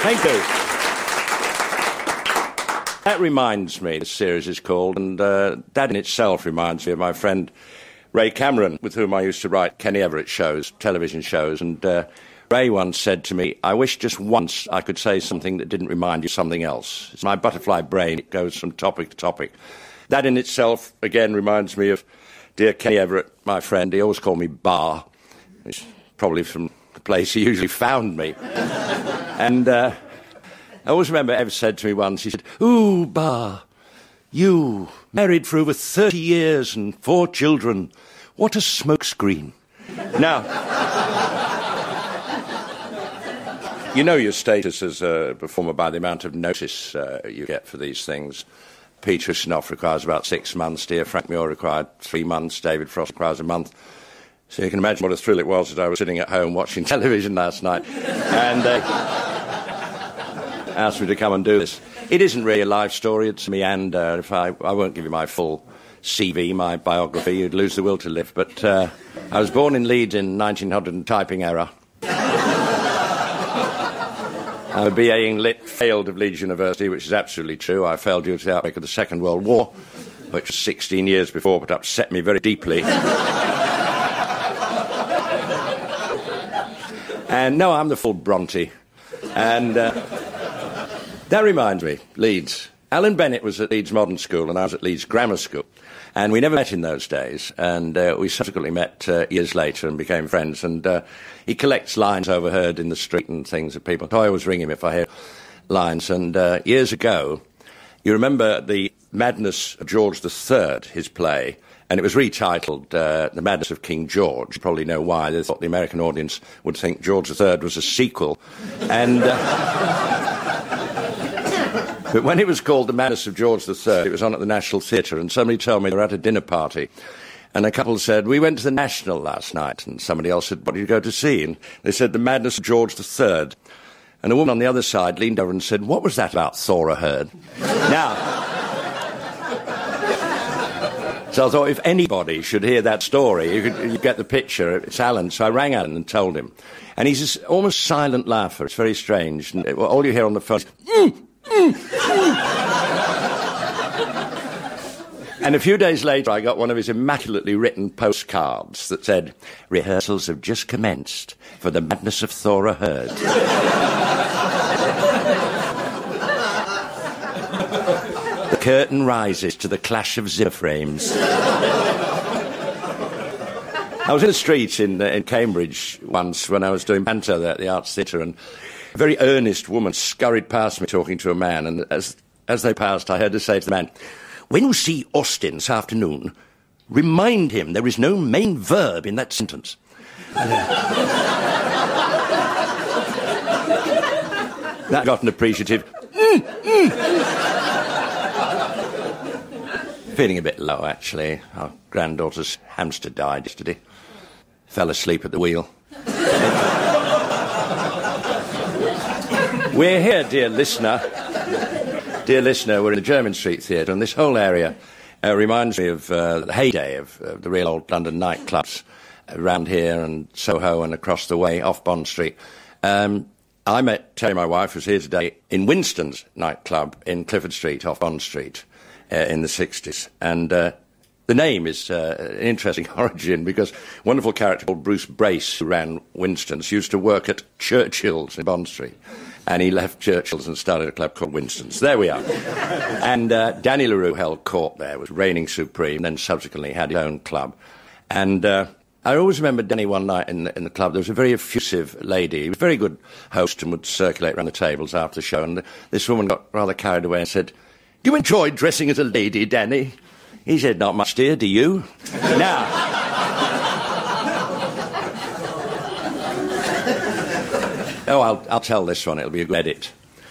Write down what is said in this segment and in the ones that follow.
Thank you. That reminds me, the series is called, and that in itself reminds me of my friend Ray Cameron, with whom I used to write Kenny Everett shows, television shows, and Ray once said to me, I wish just once I could say something that didn't remind you of something else. It's my butterfly brain, it goes from topic to topic. That in itself, again, reminds me of dear Kenny Everett, my friend. He always called me Bar. It's probably from the place he usually found me. And I always remember Ev said to me once, he said, "Ooh, Bar, you, married for over 30 years and 4 children, what a smokescreen." Now, you know your status as a performer by the amount of notice you get for these things. Peter Ustinov requires about 6 months, dear Frank Muir required 3 months, David Frost requires a month. So you can imagine what a thrill it was that I was sitting at home watching television last night and asked me to come and do this. It isn't really a life story, it's a meander. If I won't give you my full CV, my biography, you'd lose the will to live. But I was born in Leeds in 1900, typing error. I'm a BA in Lit, failed of Leeds University, which is absolutely true. I failed due to the outbreak of the Second World War, which was 16 years before, but upset me very deeply. And no, I'm the full Bronte. And that reminds me, Leeds. Alan Bennett was at Leeds Modern School and I was at Leeds Grammar School. And we never met in those days. And we subsequently met years later and became friends. And he collects lines overheard in the street and things of people. So I always ring him if I hear lines. And years ago, you remember The Madness of George III, his play, and it was retitled The Madness of King George. You probably know why. They thought the American audience would think George III was a sequel. And but when it was called The Madness of George III, it was on at the National Theatre, and somebody told me they were at a dinner party. And a couple said, "We went to the National last night." And somebody else said, "What did you go to see?" And they said, "The Madness of George III." And a woman on the other side leaned over and said, "What was that about Thora Hird?" Now, so I thought if anybody should hear that story, you get the picture. It's Alan. So I rang Alan and told him. And he's this almost silent laugher. It's very strange. And all you hear on the phone is, And a few days later, I got one of his immaculately written postcards that said, "Rehearsals have just commenced for The Madness of Thora Hird." The curtain rises to the clash of zipper frames. I was in the street in Cambridge once when I was doing panto there at the Arts Theatre, and a very earnest woman scurried past me talking to a man, and as they passed, I heard her say to the man, "When you see Austin this afternoon, remind him there is no main verb in that sentence." That got an appreciative Feeling a bit low, actually. Our granddaughter's hamster died yesterday. Fell asleep at the wheel. We're here, dear listener. Dear listener, we're in the Jermyn Street Theatre, and this whole area reminds me of the heyday of the real old London nightclubs around here and Soho and across the way off Bond Street. I met Terry, my wife, who's here today, in Winston's nightclub in Clifford Street off Bond Street in the 60s. And the name is an interesting origin because a wonderful character called Bruce Brace, who ran Winston's, used to work at Churchill's in Bond Street. And he left Churchill's and started a club called Winston's. There we are. And Danny LaRue held court there, was reigning supreme, then subsequently had his own club. And I always remember Danny one night in the club. There was a very effusive lady. He was a very good host and would circulate around the tables after the show. And this woman got rather carried away and said, "Do you enjoy dressing as a lady, Danny?" He said, "Not much, dear. Do you?" Now... Oh, I'll tell this one. It'll be a good edit.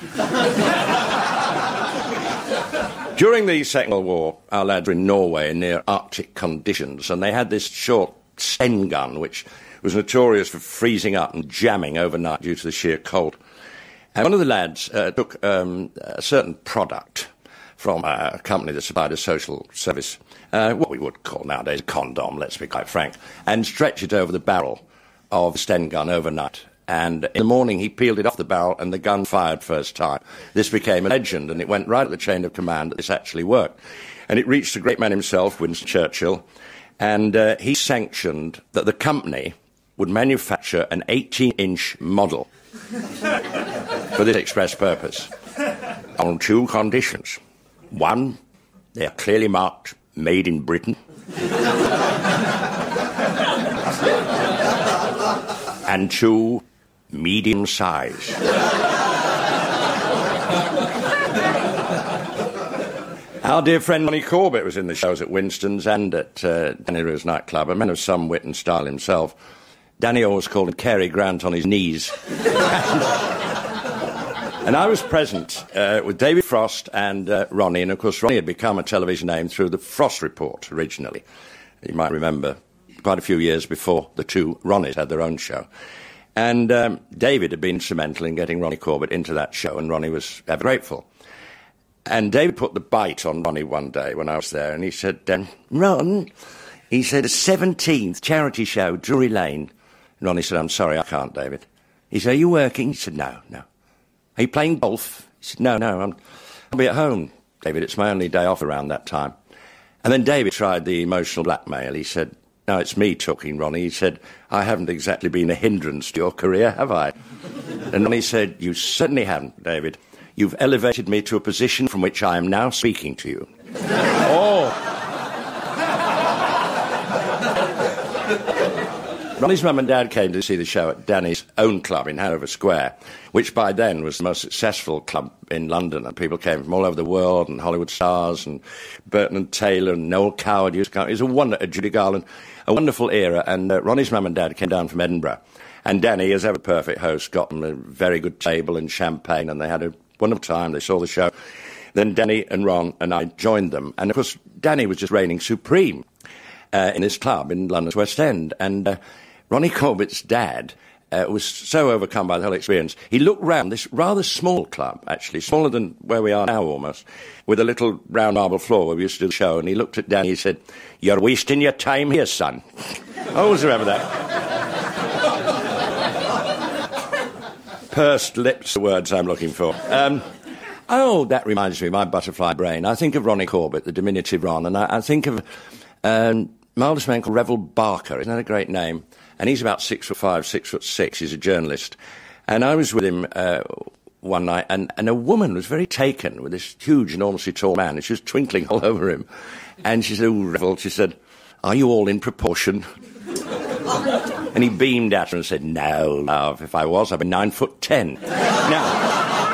During the Second World War, our lads were in Norway in near Arctic conditions, and they had this short Sten gun, which was notorious for freezing up and jamming overnight due to the sheer cold. And one of the lads took a certain product from a company that supplied a social service, what we would call nowadays a condom, let's be quite frank, and stretched it over the barrel of the Sten gun overnight. And in the morning, he peeled it off the barrel, and the gun fired first time. This became a legend, and it went right at the chain of command that this actually worked. And it reached the great man himself, Winston Churchill, and he sanctioned that the company would manufacture an 18-inch model for this express purpose, on two conditions. One, they are clearly marked, made in Britain. And two, medium size. Our dear friend Ronnie Corbett was in the shows at Winston's and at Danny Rue's nightclub, a man of some wit and style himself. Danny always called him Cary Grant on his knees. And I was present with David Frost and Ronnie, and of course Ronnie had become a television name through the Frost Report originally. You might remember quite a few years before the two Ronnies had their own show. And David had been instrumental in getting Ronnie Corbett into that show, and Ronnie was ever grateful. And David put the bite on Ronnie one day when I was there, and he said, Ron, he said, a 17th charity show, Drury Lane. And Ronnie said, I'm sorry, I can't, David. He said, are you working? He said, no. Are you playing golf? He said, no, I'll be at home, David. It's my only day off around that time. And then David tried the emotional blackmail. He said, no, it's me talking, Ronnie. He said, I haven't exactly been a hindrance to your career, have I? And Ronnie said, you certainly haven't, David. You've elevated me to a position from which I am now speaking to you. Oh! Ronnie's mum and dad came to see the show at Danny's own club in Hanover Square, which by then was the most successful club in London, and people came from all over the world, and Hollywood stars, and Burton and Taylor, and Noel Coward used to come. It was Judy Garland, a wonderful era, and Ronnie's mum and dad came down from Edinburgh, and Danny, as ever perfect host, got them a very good table and champagne, and they had a wonderful time. They saw the show. Then Danny and Ron and I joined them, and of course Danny was just reigning supreme in this club in London's West End, and Ronnie Corbett's dad was so overcome by the whole experience. He looked round this rather small club, actually, smaller than where we are now almost, with a little round marble floor where we used to do the show, and he looked at Danny and he said, you're wasting your time here, son. I always remember that. Pursed lips, the words I'm looking for. That reminds me, my butterfly brain. I think of Ronnie Corbett, the diminutive Ron, and I think of marvellous man called Revel Barker. Isn't that a great name? And he's about 6'5", 6'6". He's a journalist. And I was with him one night, and a woman was very taken with this huge, enormously tall man, and she was twinkling all over him. And she said, oh, Revel, she said, are you all in proportion? And he beamed at her and said, no, love, if I was, I'd be 9'10". Now,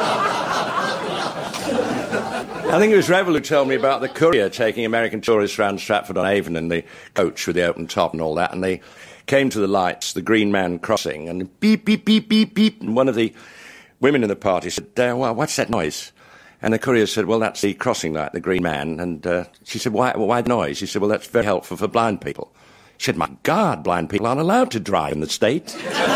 I think it was Revel who told me about the courier taking American tourists around Stratford-on-Avon in the coach with the open top and all that, and they came to the lights, the Green Man crossing, and beep, beep, beep, beep, beep, and one of the women in the party said, well, what's that noise? And the courier said, well, that's the crossing light, the Green Man, and she said, why the noise? He said, well, that's very helpful for blind people. She said, my God, blind people aren't allowed to drive in the States.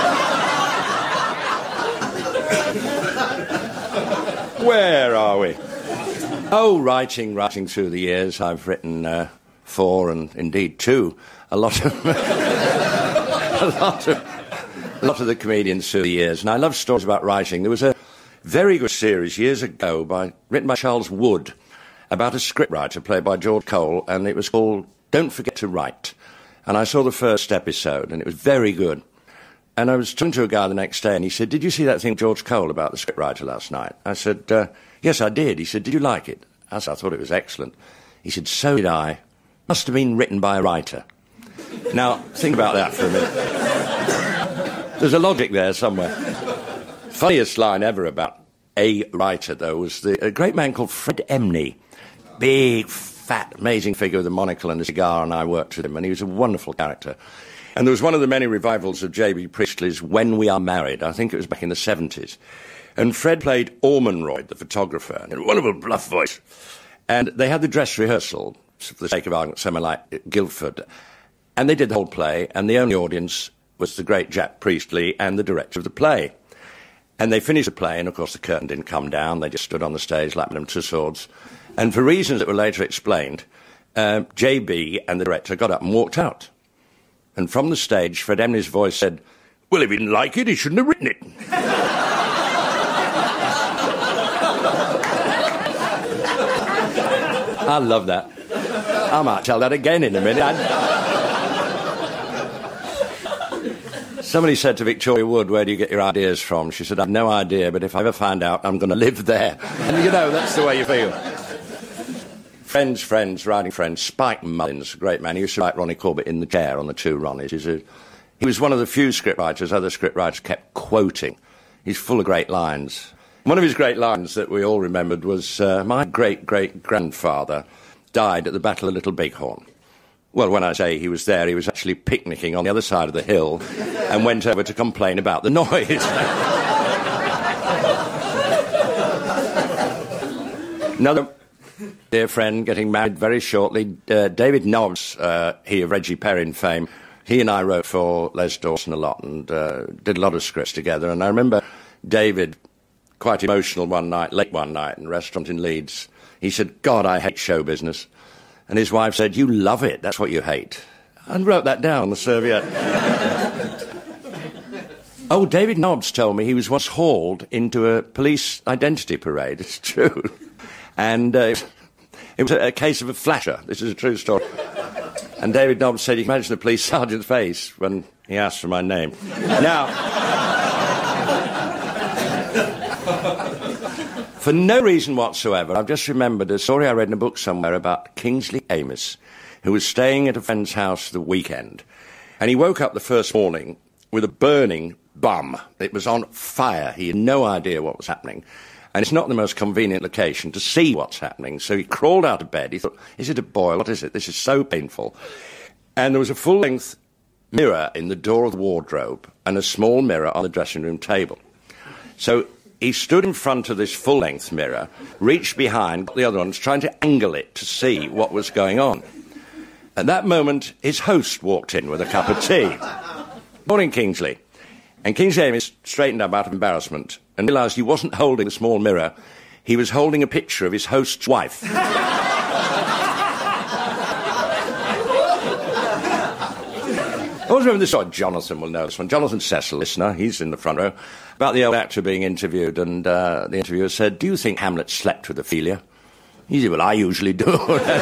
Where are we? Oh, writing through the years. I've written 4 and indeed 2. A lot of the comedians through the years. And I love stories about writing. There was a very good series years ago written by Charles Wood about a scriptwriter played by George Cole, and it was called Don't Forget to Write. And I saw the first episode, and it was very good. And I was talking to a guy the next day, and he said, did you see that thing George Cole about the scriptwriter last night? I said, yes, I did. He said, did you like it? I said, I thought it was excellent. He said, so did I. Must have been written by a writer. Now, think about that for a minute. There's a logic there somewhere. Funniest line ever about a writer, though, was a great man called Fred Emney. Big, fat, amazing figure with a monocle and a cigar, and I worked with him, and he was a wonderful character. And there was one of the many revivals of J.B. Priestley's When We Are Married. I think it was back in the 70s. And Fred played Ormonroyd, the photographer, in a wonderful bluff voice. And they had the dress rehearsal, for the sake of argument, somewhere like Guildford. And they did the whole play, and the only audience was the great Jack Priestley and the director of the play. And they finished the play, and of course the curtain didn't come down. They just stood on the stage like Madame Tussauds. And for reasons that were later explained, J.B. and the director got up and walked out. And from the stage, Fred Emney's voice said, Well, if he didn't like it, he shouldn't have written it. I love that. I might tell that again in a minute. Somebody said to Victoria Wood, where do you get your ideas from? She said, I've no idea, but if I ever find out, I'm going to live there. And, you know, that's the way you feel. Writing Friends. Spike Mullins, a great man. He used to write Ronnie Corbett in the chair on the Two Ronnies. He was one of the few scriptwriters other scriptwriters kept quoting. He's full of great lines. One of his great lines that we all remembered was, my great-great-grandfather died at the Battle of Little Bighorn. Well, when I say he was there, he was actually picnicking on the other side of the hill and went over to complain about the noise. Another dear friend getting married very shortly, David Nobbs, he of Reggie Perrin fame. He and I wrote for Les Dawson a lot and did a lot of scripts together. And I remember David, quite emotional one night, late one night in a restaurant in Leeds. He said, God, I hate show business. And his wife said, you love it, that's what you hate. And wrote that down on the serviette. Oh, David Nobbs told me he was once hauled into a police identity parade. It's true. And it was a case of a flasher. This is a true story. And David Nobbs said, you can imagine the police sergeant's face when he asked for my name. Now, for no reason whatsoever, I've just remembered a story I read in a book somewhere about Kingsley Amis, who was staying at a friend's house the weekend. And he woke up the first morning with a burning bum. It was on fire. He had no idea what was happening. And it's not the most convenient location to see what's happening. So he crawled out of bed. He thought, is it a boil? What is it? This is so painful. And there was a full-length mirror in the door of the wardrobe and a small mirror on the dressing room table. So he stood in front of this full-length mirror, reached behind, got the other ones, trying to angle it to see what was going on. At that moment, his host walked in with a cup of tea. Morning, Kingsley. And Kingsley Amis straightened up out of embarrassment and realised he wasn't holding a small mirror, he was holding a picture of his host's wife. I always remember this story. Jonathan will know this one. Jonathan Cecil, listener, he's in the front row, about the old actor being interviewed, and the interviewer said, do you think Hamlet slept with Ophelia? He said, well, I usually do.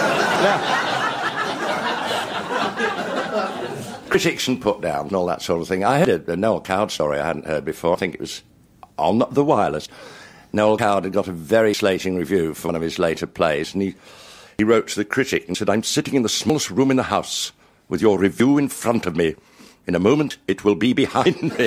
Critics and put down and all that sort of thing. I heard a Noel Coward story I hadn't heard before. I think it was on the wireless. Noel Coward had got a very slating review for one of his later plays, and he wrote to the critic and said, I'm sitting in the smallest room in the house with your review in front of me. In a moment, it will be behind me.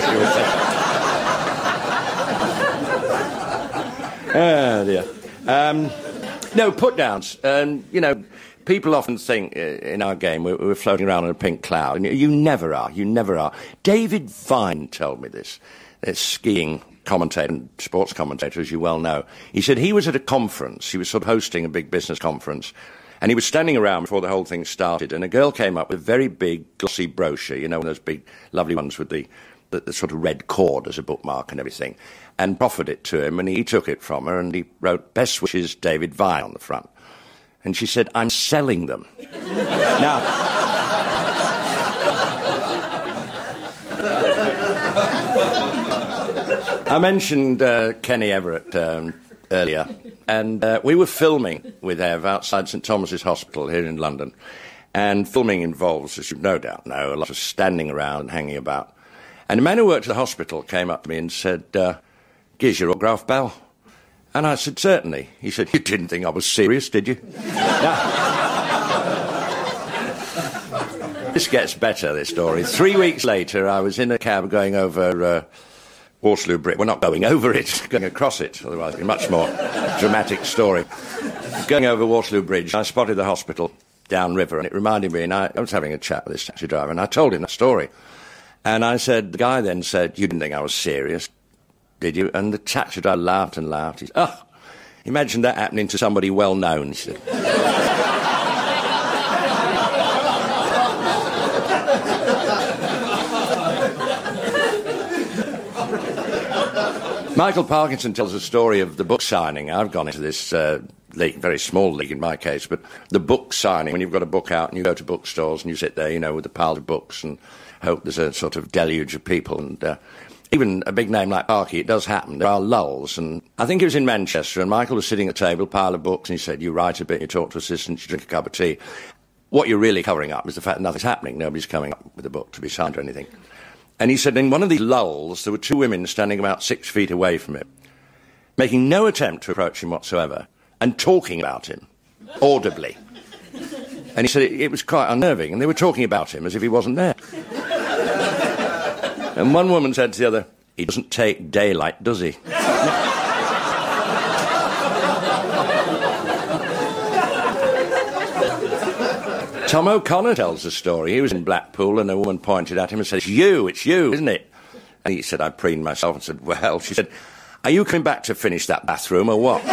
Oh, dear. No, put-downs. You know, people often think in our game we're floating around in a pink cloud, and you never are. You never are. David Vine told me this. A skiing commentator and sports commentator, as you well know. He said he was at a conference. He was sort of hosting a big business conference, and he was standing around before the whole thing started, and a girl came up with a very big, glossy brochure, you know, one of those big, lovely ones with the sort of red cord as a bookmark and everything, and proffered it to him, and he took it from her, and he wrote, Best wishes, David Vine, on the front. And she said, I'm selling them. Now, I mentioned Kenny Everett earlier, and we were filming with Ev outside St Thomas's Hospital here in London, and filming involves, as you no doubt know, a lot of standing around and hanging about. And a man who worked at the hospital came up to me and said, Giz, your autograph, Bell? And I said, certainly. He said, you didn't think I was serious, did you? Now, this gets better, this story. 3 weeks later, I was in a cab going over Waterloo Bridge. Well, not going over it, going across it, otherwise it'd be a much more dramatic story. Going over Waterloo Bridge, I spotted the hospital downriver, and it reminded me, and I was having a chat with this taxi driver, and I told him that story. And I said, the guy then said, you didn't think I was serious, did you? And the taxi driver laughed and laughed. He said, oh, imagine that happening to somebody well known, he said. Michael Parkinson tells a story of the book signing. I've gone into this league, very small league in my case, but the book signing, when you've got a book out and you go to bookstores and you sit there, you know, with a pile of books and hope there's a sort of deluge of people. And even a big name like Archie, it does happen. There are lulls. And I think it was in Manchester, and Michael was sitting at a table, pile of books, and he said, you write a bit, you talk to assistants, you drink a cup of tea. What you're really covering up is the fact that nothing's happening. Nobody's coming up with a book to be signed or anything. And he said in one of these lulls, there were two women standing about 6 feet away from him, making no attempt to approach him whatsoever, and talking about him, audibly. And he said it was quite unnerving, and they were talking about him as if he wasn't there. And one woman said to the other, he doesn't take daylight, does he? Tom O'Connor tells the story. He was in Blackpool, and a woman pointed at him and said, it's you, isn't it? And he said, I preened myself and said, well, she said, are you coming back to finish that bathroom or what?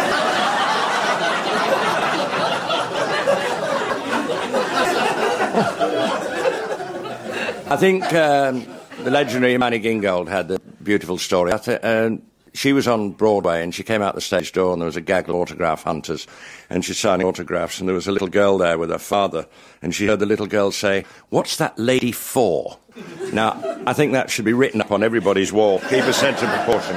I think the legendary Manny Gingold had a beautiful story. She was on Broadway, and she came out the stage door, and there was a gaggle of autograph hunters, and she's signing autographs, and there was a little girl there with her father, and she heard the little girl say, what's that lady for? Now, I think that should be written up on everybody's wall. Keep a sense of proportion.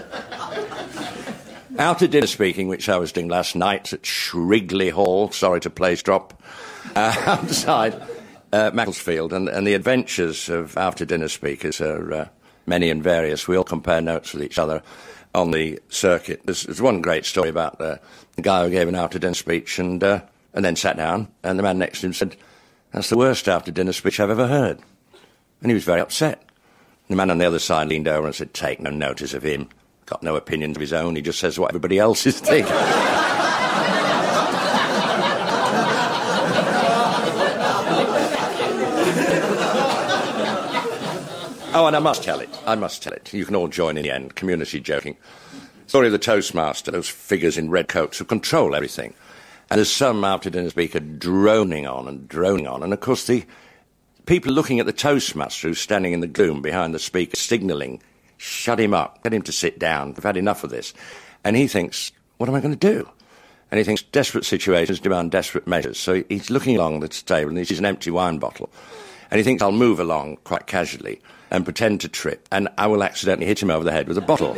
After dinner speaking, which I was doing last night at Shrigley Hall, sorry to place drop, outside Macclesfield, and the adventures of after-dinner speakers are many and various. We all compare notes with each other on the circuit. There's one great story about the guy who gave an after-dinner speech and then sat down, and the man next to him said, that's the worst after-dinner speech I've ever heard. And he was very upset. The man on the other side leaned over and said, take no notice of him. Got no opinions of his own. He just says what everybody else is thinking. Oh, and I must tell it. You can all join in the end, community joking. Story of the Toastmaster, those figures in red coats who control everything. And there's some after-dinner speaker droning on. And, of course, the people looking at the Toastmaster who's standing in the gloom behind the speaker, signalling, shut him up, get him to sit down, we've had enough of this. And he thinks, what am I going to do? And he thinks desperate situations demand desperate measures. So he's looking along the table, and he sees an empty wine bottle. And he thinks, I'll move along quite casually and pretend to trip, and I will accidentally hit him over the head with a bottle.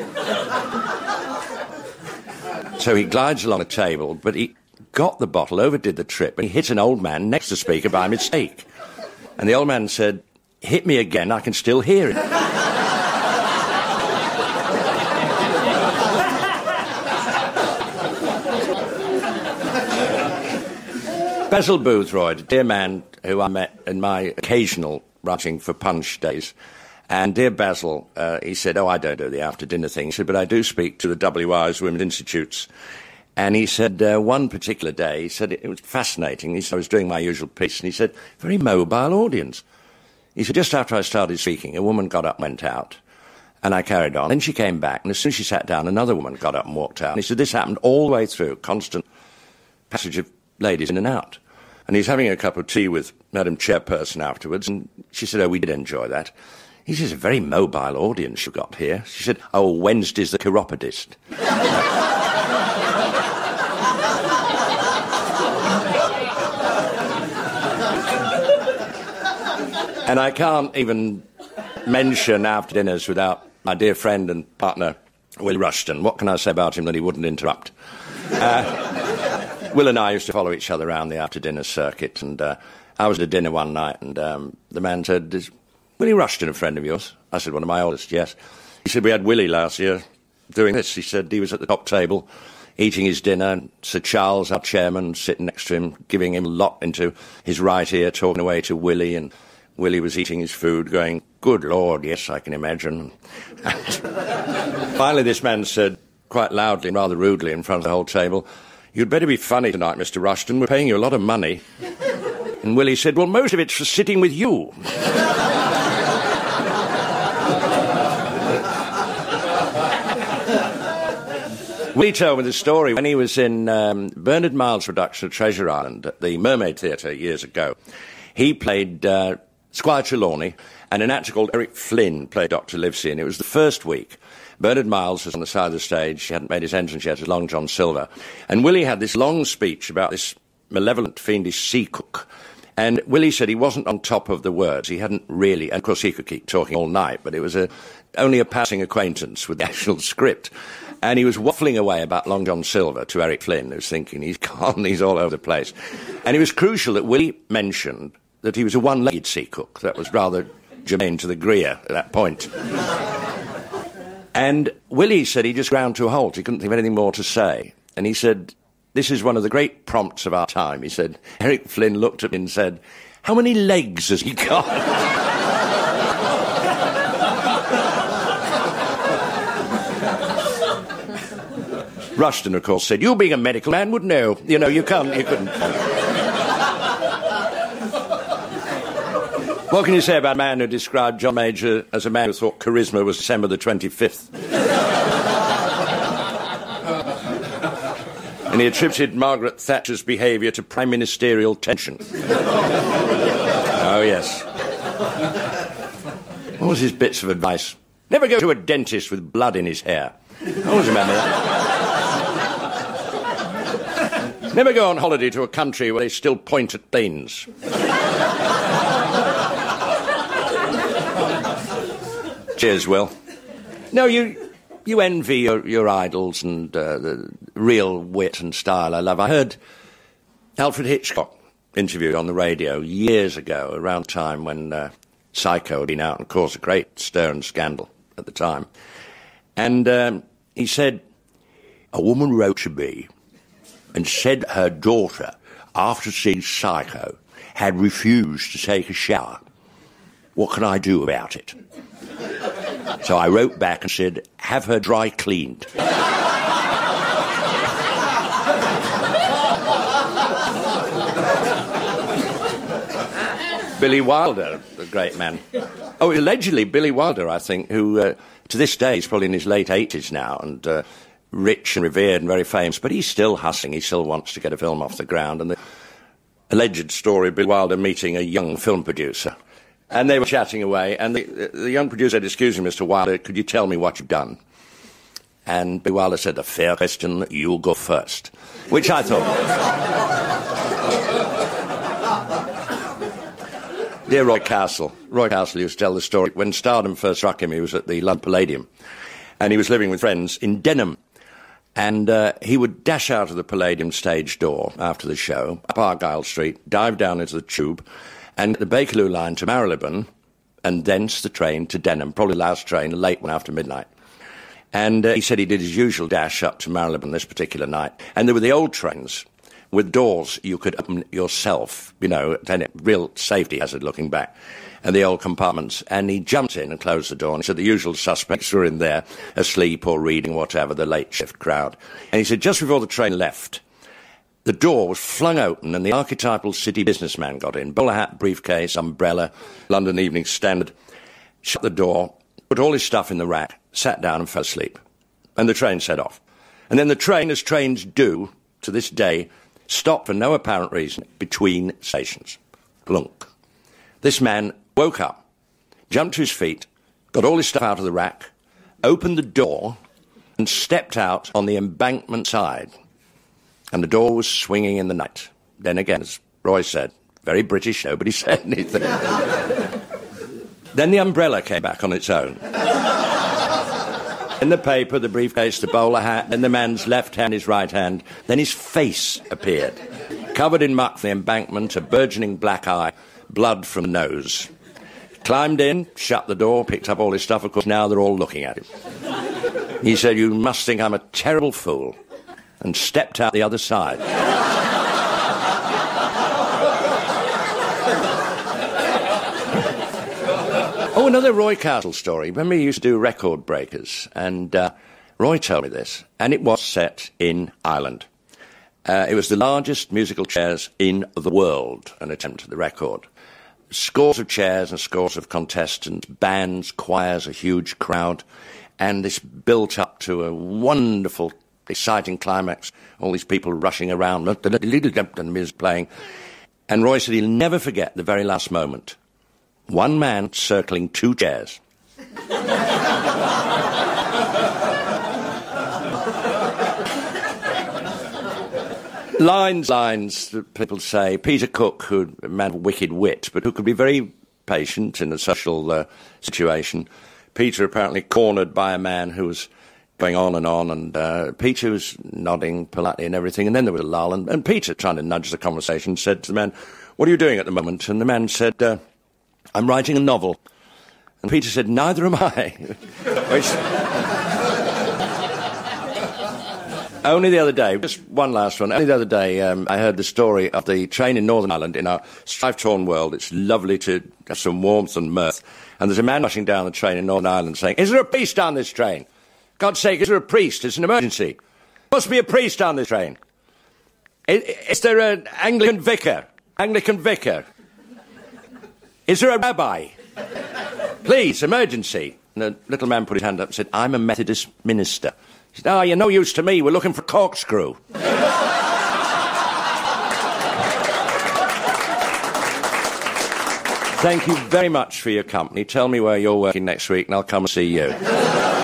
So he glides along the table, but he got the bottle, overdid the trip, and he hit an old man next to the speaker by mistake. And the old man said, hit me again, I can still hear it. Basil Boothroyd, a dear man who I met in my occasional writing for Punch days. And dear Basil, he said, I don't do the after-dinner thing. He said, but I do speak to the WI's Women's Institutes. And he said, one particular day, he said, it was fascinating. He said, I was doing my usual piece, and he said, very mobile audience. He said, just after I started speaking, a woman got up and went out. And I carried on. Then she came back, and as soon as she sat down, another woman got up and walked out. And he said, this happened all the way through, constant passage of ladies in and out. And he's having a cup of tea with Madam Chairperson afterwards, and she said, we did enjoy that. He says, a very mobile audience you've got here. She said, Wednesday's the chiropodist. And I can't even mention after dinners without my dear friend and partner, Will Rushton. What can I say about him that he wouldn't interrupt? Will and I used to follow each other around the after-dinner circuit, and I was at dinner one night, and the man said, is Willie Rushton a friend of yours? I said, one of my oldest, yes. He said, we had Willie last year doing this. He said he was at the top table eating his dinner, and Sir Charles, our chairman, sitting next to him, giving him a lot into his right ear, talking away to Willie, and Willie was eating his food, going, good Lord, yes, I can imagine. And finally this man said, quite loudly and rather rudely in front of the whole table, you'd better be funny tonight, Mr. Rushton. We're paying you a lot of money. And Willie said, well, most of it's for sitting with you. Willie told me the story when he was in Bernard Miles' production of Treasure Island at the Mermaid Theatre years ago. He played Squire Trelawney, and an actor called Eric Flynn played Dr. Livesey, and it was the first week. Bernard Miles was on the side of the stage. He hadn't made his entrance yet as Long John Silver. And Willie had this long speech about this malevolent, fiendish sea cook. And Willie said he wasn't on top of the words. He hadn't really... And of course, he could keep talking all night, but it was only a passing acquaintance with the actual script. And he was waffling away about Long John Silver to Eric Flynn, who's thinking, he's gone, he's all over the place. And it was crucial that Willie mentioned that he was a one-legged sea cook. That was rather germane to the Greer at that point. And Willie said he just ground to a halt. He couldn't think of anything more to say. And he said, this is one of the great prompts of our time. He said, Eric Flynn looked at me and said, how many legs has he got? Rushton, of course, said, you being a medical man would know. You know, you couldn't. What can you say about a man who described John Major as a man who thought charisma was December the 25th? And he attributed Margaret Thatcher's behaviour to prime ministerial tension. Oh, yes. What was his bits of advice? Never go to a dentist with blood in his hair. I always remember that. Never go on holiday to a country where they still point at planes. Cheers, Will. No, you envy your idols and the real wit and style I love. I heard Alfred Hitchcock interviewed on the radio years ago, around the time when Psycho had been out and caused a great stir and scandal at the time. And he said, a woman wrote to me and said her daughter, after seeing Psycho, had refused to take a shower. What can I do about it? So I wrote back and said, have her dry cleaned. Billy Wilder, the great man. Oh, allegedly Billy Wilder, I think, who to this day is probably in his late 80s now and rich and revered and very famous, but he's still hustling. He still wants to get a film off the ground. And the alleged story of Billy Wilder meeting a young film producer. And they were chatting away, and the young producer said, excuse me, Mr. Wilder, could you tell me what you've done? And Billy Wilder said, a fair question, you go first. Which I thought... Dear Roy Castle. Roy Castle used to tell the story. When stardom first struck him, he was at the London Palladium, and he was living with friends in Denham. And he would dash out of the Palladium stage door after the show, up Argyle Street, dive down into the tube, and the Bakerloo line to Marylebone, and thence the train to Denham, probably the last train, a late one after midnight. And he said he did his usual dash up to Marylebone this particular night. And there were the old trains with doors you could open yourself, you know, real safety hazard looking back, and the old compartments. And he jumped in and closed the door, and he said the usual suspects were in there, asleep or reading, whatever, the late shift crowd. And he said just before the train left, the door was flung open and the archetypal city businessman got in. Bowler hat, briefcase, umbrella, London Evening Standard. Shut the door, put all his stuff in the rack, sat down and fell asleep. And the train set off. And then the train, as trains do to this day, stopped for no apparent reason between stations. Plunk. This man woke up, jumped to his feet, got all his stuff out of the rack, opened the door and stepped out on the embankment side. And the door was swinging in the night. Then again, as Roy said, very British, nobody said anything. Then the umbrella came back on its own. In the paper, the briefcase, the bowler hat, then the man's left hand, his right hand. Then his face appeared, covered in muck from the embankment, a burgeoning black eye, blood from the nose. Climbed in, shut the door, picked up all his stuff. Of course, now they're all looking at him. He said, you must think I'm a terrible fool. And stepped out the other side. Oh, another Roy Castle story. Remember he used to do Record Breakers, and Roy told me this, and it was set in Ireland. It was the largest musical chairs in the world, an attempt at the record. Scores of chairs and scores of contestants, bands, choirs, a huge crowd, and this built up to a wonderful, exciting climax, all these people rushing around, and music playing. And Roy said he'll never forget the very last moment. One man circling two chairs. lines that people say. Peter Cook, who a man of wicked wit, but who could be very patient in a social situation. Peter apparently cornered by a man who was going on, and Peter was nodding politely and everything, and then there was a lull, and Peter, trying to nudge the conversation, said to the man, "What are you doing at the moment?" And the man said, "I'm writing a novel." And Peter said, "Neither am I." Which, only the other day, just one last one, only the other day I heard the story of the train in Northern Ireland. In our strife-torn world, it's lovely to have some warmth and mirth. And there's a man rushing down the train in Northern Ireland saying, "Is there a priest down this train? God's sake, is there a priest? It's an emergency. Must be a priest down this train. Is there an Anglican vicar? Anglican vicar? Is there a rabbi? Please, emergency." And the little man put his hand up and said, "I'm a Methodist minister." He said, "Oh, you're no use to me. We're looking for corkscrew." Thank you very much for your company. Tell me where you're working next week and I'll come and see you.